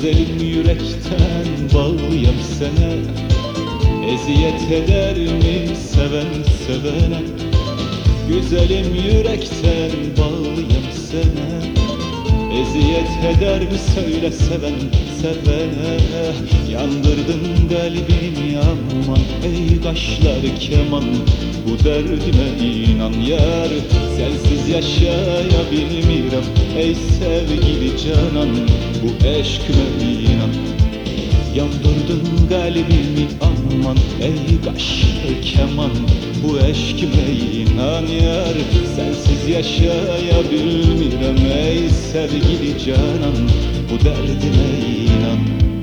Güzelim yürekten bağlıyam sene, eziyet eder mi seven sevene? Güzelim yürekten bağlıyam sene, eziyet eder mi söyle seven sevene? Yandırdın kalbimi aman ey kaşlar keman, bu derdime inan yar, sensiz yaşayabilmirem ey sevgili canan, bu eşkime inan. Yandırdın kalbimi aman ey kaşlar keman, bu eşkime inan yar, sensiz yaşayabilmirem ey sevgili canan, bu derdime inan.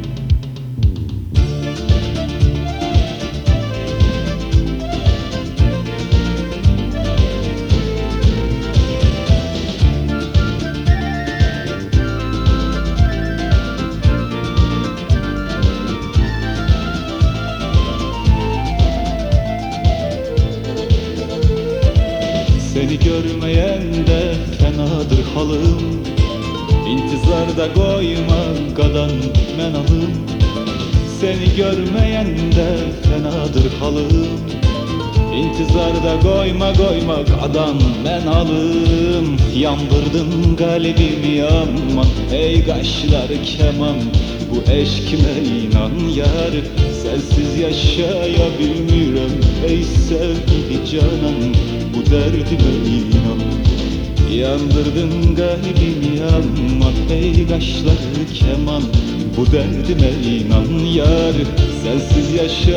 Seni görmeyen de fenadır halım, İntizarda koyma kadan menalım. Seni görmeyen de fenadır halım, İntizarda koyma kadan menalım. Yandırdın kalbimi aman ey kaşlar keman, bu eşkime inan yar, sensiz yaşayabilmirem ey sevgili canan, bu derdime inan. Yandırdın kalbimi aman ey kaşlar keman, bu derdime inan yar, sensiz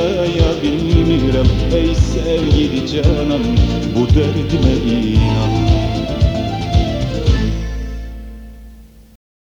yaşayabilmirem ey sevgili canan, bu derdime inan.